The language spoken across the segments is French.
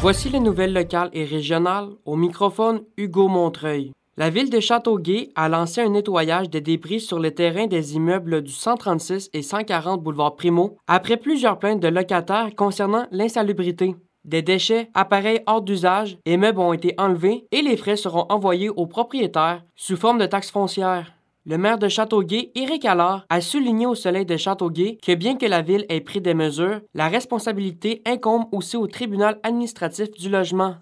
Voici les nouvelles locales et régionales. Au microphone, Hugo Montreuil. La ville de Châteauguay a lancé un nettoyage des débris sur les terrains des immeubles du 136 et 140 boulevard Primo après plusieurs plaintes de locataires concernant l'insalubrité. Des déchets, appareils hors d'usage et meubles ont été enlevés et les frais seront envoyés aux propriétaires sous forme de taxes foncières. Le maire de Châteauguay, Éric Allard, a souligné au Soleil de Châteauguay que bien que la ville ait pris des mesures, la responsabilité incombe aussi au tribunal administratif du logement.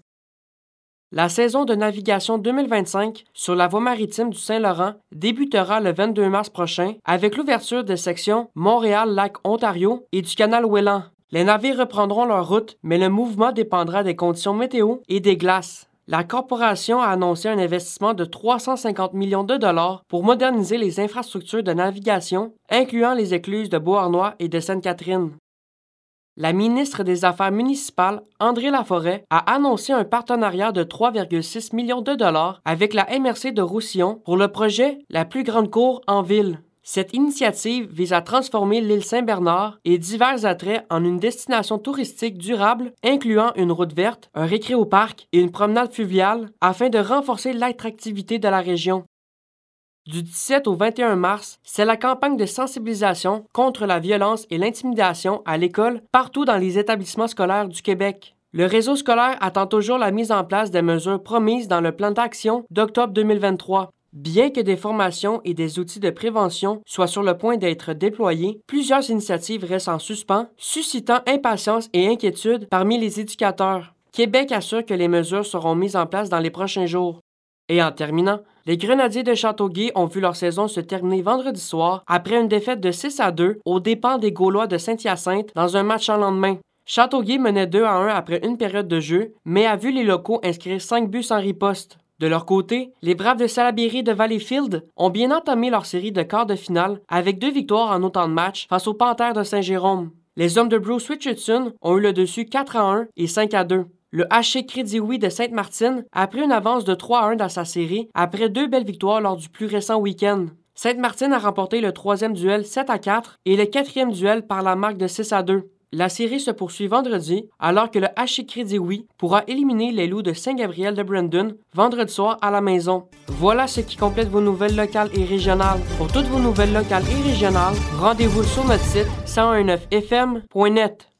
La saison de navigation 2025 sur la voie maritime du Saint-Laurent débutera le 22 mars prochain avec l'ouverture des sections Montréal-Lac-Ontario et du canal Welland. Les navires reprendront leur route, mais le mouvement dépendra des conditions météo et des glaces. La corporation a annoncé un investissement de 350 millions de dollars pour moderniser les infrastructures de navigation, incluant les écluses de Beauharnois et de Sainte-Catherine. La ministre des Affaires municipales, André Laforêt, a annoncé un partenariat de 3,6 millions de dollars avec la MRC de Roussillon pour le projet La plus grande cour en ville. Cette initiative vise à transformer l'île Saint-Bernard et divers attraits en une destination touristique durable, incluant une route verte, un récréoparc et une promenade fluviale, afin de renforcer l'attractivité de la région. Du 17 au 21 mars, c'est la campagne de sensibilisation contre la violence et l'intimidation à l'école partout dans les établissements scolaires du Québec. Le réseau scolaire attend toujours la mise en place des mesures promises dans le plan d'action d'octobre 2023. Bien que des formations et des outils de prévention soient sur le point d'être déployés, plusieurs initiatives restent en suspens, suscitant impatience et inquiétude parmi les éducateurs. Québec assure que les mesures seront mises en place dans les prochains jours. Et en terminant, les Grenadiers de Châteauguay ont vu leur saison se terminer vendredi soir après une défaite de 6-2 aux dépens des Gaulois de Saint-Hyacinthe dans un match en lendemain. Châteauguay menait 2-1 après une période de jeu, mais a vu les locaux inscrire 5 buts sans riposte. De leur côté, les Braves de Salaberry de Valleyfield ont bien entamé leur série de quarts de finale avec 2 victoires en autant de matchs face aux Panthères de Saint-Jérôme. Les hommes de Bruce Richardson ont eu le dessus 4-1 et 5-2. Le HC Crédit-Oui de Sainte-Martine a pris une avance de 3-1 dans sa série après 2 belles victoires lors du plus récent week-end. Sainte-Martine a remporté le 3e duel 7-4 et le 4e duel par la marque de 6-2. La série se poursuit vendredi, alors que le HC Crédit-Oui pourra éliminer les Loups de Saint-Gabriel de Brandon vendredi soir à la maison. Voilà ce qui complète vos nouvelles locales et régionales. Pour toutes vos nouvelles locales et régionales, rendez-vous sur notre site 1019fm.net.